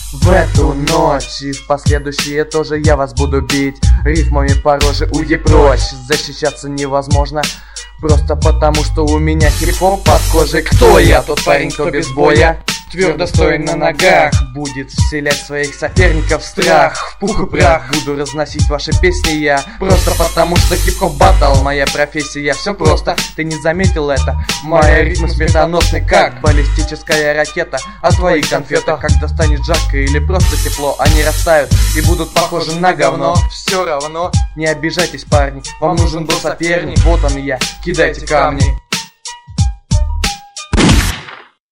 В эту ночь и в последующие тоже я вас буду бить рифмами по роже, уйди прочь. Защищаться невозможно, просто потому что у меня хип-хоп под кожей. Кто я? Тот парень, кто без боя твердо стоя на ногах будет вселять своих соперников в страх. В пух и прах буду разносить ваши песни я, просто потому что хип-хоп батл моя профессия. Все просто, ты не заметил это? Мои ритмы смертоносны, как баллистическая ракета. А твои конфеты, когда станет жарко или просто тепло, они растают и будут похожи на говно. Все равно не обижайтесь, парни, вам нужен был соперник. Вот он я, кидайте камни.